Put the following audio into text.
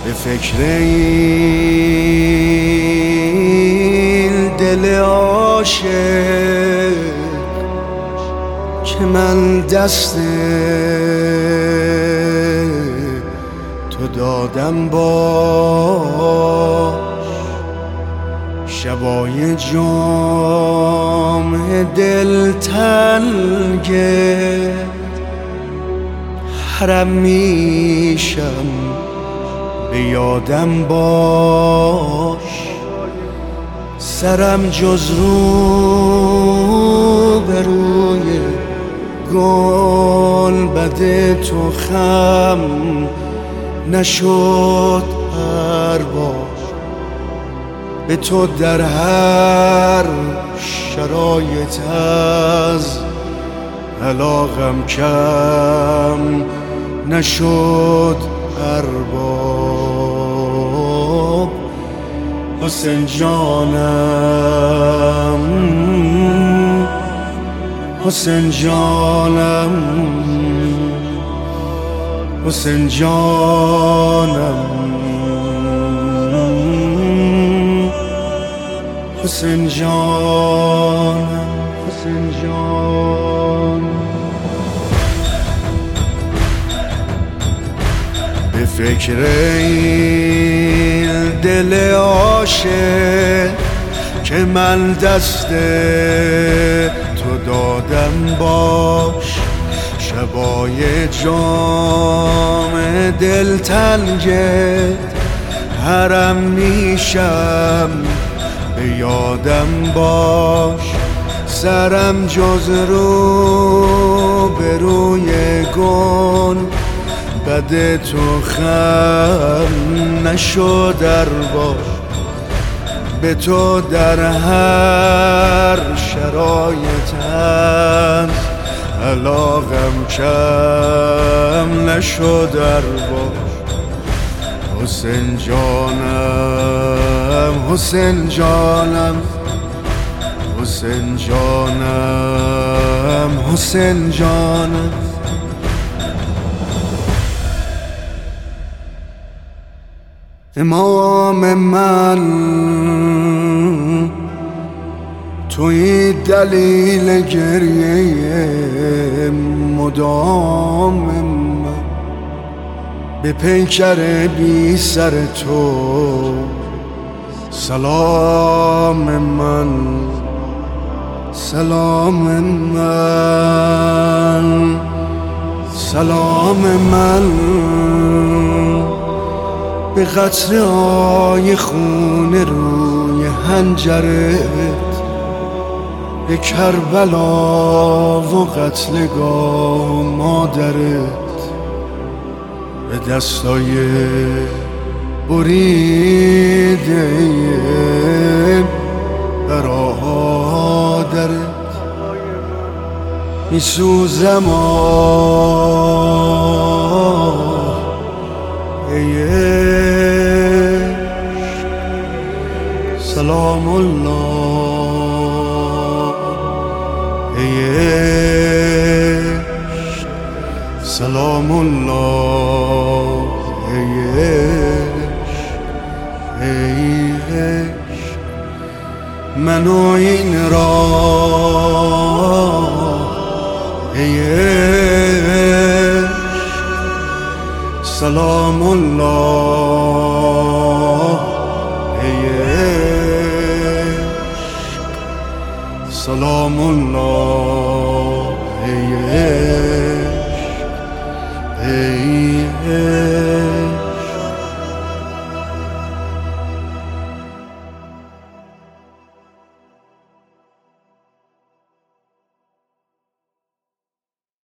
به فکر این دل عاشق که من دست تو دادم باش، شبای جام دلتنگ حرم میشم به یادم باش. سرم جز رو به روی گل بد تو خم نشد هر بار، به تو در هر شرایط از علاقم کم نشد هر بار. حسین جانم، حسین جانم، حسین جانم، حسین جانم، حسین جانم. به فکر این دل عاشق که من دست تو دادم باش، شبای جام دلتنگت حرم میشم به یادم باش. سرم جز رو به روی گل بد تو خم نشد هر بار، به تو در هر شرایط از علاقم کم نشد هر بار. حسین جانم، حسین جانم، حسین جانم، حسین جانم. امام من توی دلیل گریه مدام من، به پیکر بی سر تو سلام من، سلام من، سلام من. به قطره‌های خون روی حنجرت، به کربلا و قتلگاه مادرت، به دستای بریده برادرت میسوزم سلام الله، سلام الله، منو این راه سلام الله.